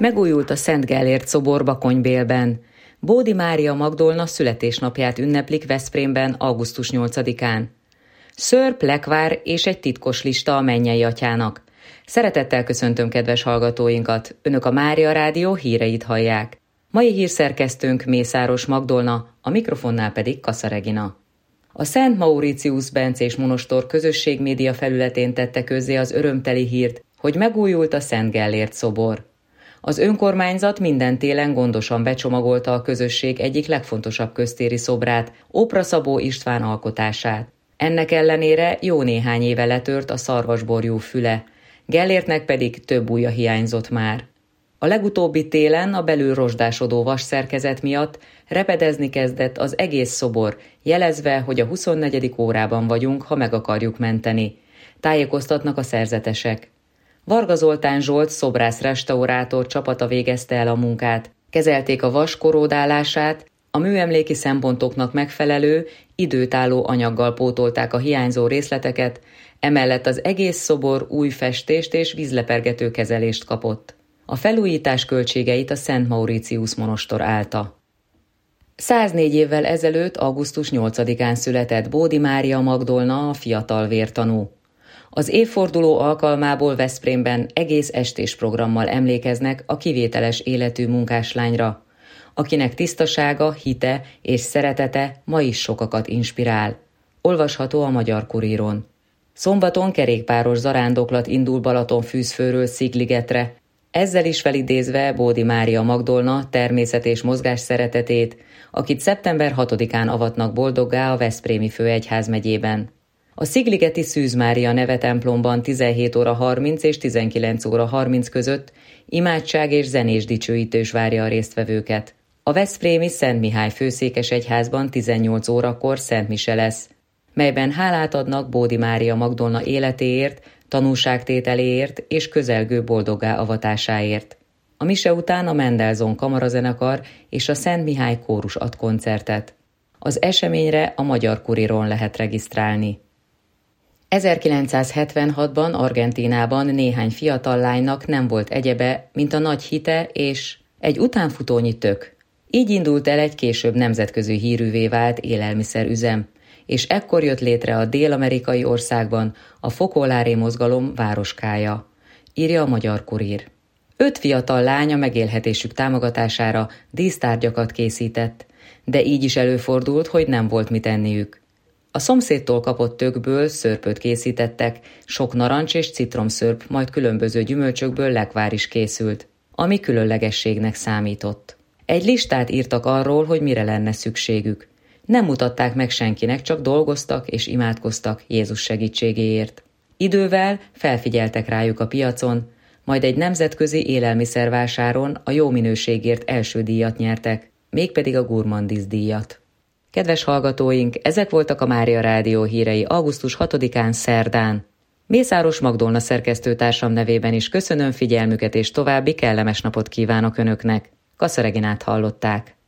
Megújult a Szent Gellért szobor Bakonybélben. Bódi Mária Magdolna születésnapját ünneplik Veszprémben augusztus 8-án. Szörp, lekvár és egy titkos lista a Mennyei Atyának. Szeretettel köszöntöm kedves hallgatóinkat, Önök a Mária Rádió híreit hallják. Mai hírszerkesztőnk Mészáros Magdolna, a mikrofonnál pedig Kassa Regina. A Szent Mauritius bencés monostor közösségmédia felületén tette közzé az örömteli hírt, hogy megújult a Szent Gellért szobor. Az önkormányzat minden télen gondosan becsomagolta a közösség egyik legfontosabb köztéri szobrát, Ópra Szabó István alkotását. Ennek ellenére jó néhány éve letört a szarvasborjú füle, Gellértnek pedig több ujja hiányzott már. A legutóbbi télen a belül rozsdásodó vasszerkezet miatt repedezni kezdett az egész szobor, jelezve, hogy a 24. órában vagyunk, ha meg akarjuk menteni. Tájékoztatnak a szerzetesek. Varga Zoltán Zsolt szobrász-restaurátor csapata végezte el a munkát. Kezelték a vas koródálását, a műemléki szempontoknak megfelelő, időtálló anyaggal pótolták a hiányzó részleteket, emellett az egész szobor új festést és vízlepergető kezelést kapott. A felújítás költségeit a Szent Mauritius monostor állta. 104 évvel ezelőtt, augusztus 8-án született Bódi Mária Magdolna, a fiatal vértanú. Az évforduló alkalmából Veszprémben egész estés programmal emlékeznek a kivételes életű munkáslányra, akinek tisztasága, hite és szeretete ma is sokakat inspirál. Olvasható a Magyar Kuríron. Szombaton kerékpáros zarándoklat indul Balatonfűzfőről Szigligetre, ezzel is felidézve Bódi Mária Magdolna természet és mozgás szeretetét, akit szeptember 6-án avatnak boldoggá a Veszprémi Főegyházmegyében. A Szigligeti Szűz Mária neve templomban 17 óra 30 és 19 óra 30 között imádság és zenés dicsőítés várja a résztvevőket. A veszprémi Szent Mihály főszékesegyházban 18 órakor szentmise lesz, melyben hálát adnak Bódi Mária Magdolna életéért, tanúságtételéért és közelgő boldoggá avatásáért. A mise után a Mendelssohn kamarazenekar és a Szent Mihály kórus ad koncertet. Az eseményre a Magyar Kuríron lehet regisztrálni. 1976-ban Argentínában néhány fiatal lánynak nem volt egyebe, mint a nagy hite és egy utánfutónyi tök. Így indult el egy később nemzetközi hírűvé vált élelmiszerüzem, és ekkor jött létre a dél-amerikai országban a fokolári mozgalom városkája, írja a Magyar Kurír. 5 fiatal lány a megélhetésük támogatására dísztárgyakat készített, de így is előfordult, hogy nem volt mit enniük. A szomszédtól kapott tökből szörpöt készítettek, sok narancs és citromszörp, majd különböző gyümölcsökből lekvár is készült, ami különlegességnek számított. Egy listát írtak arról, hogy mire lenne szükségük. Nem mutatták meg senkinek, csak dolgoztak és imádkoztak Jézus segítségéért. Idővel felfigyeltek rájuk a piacon, majd egy nemzetközi élelmiszervásáron a jó minőségért első díjat nyertek, mégpedig a Gourmandise díjat. Kedves hallgatóink, ezek voltak a Mária Rádió hírei augusztus 6-án szerdán. Mészáros Magdolna szerkesztőtársam nevében is köszönöm figyelmüket és további kellemes napot kívánok Önöknek. Kassa Reginát hallották.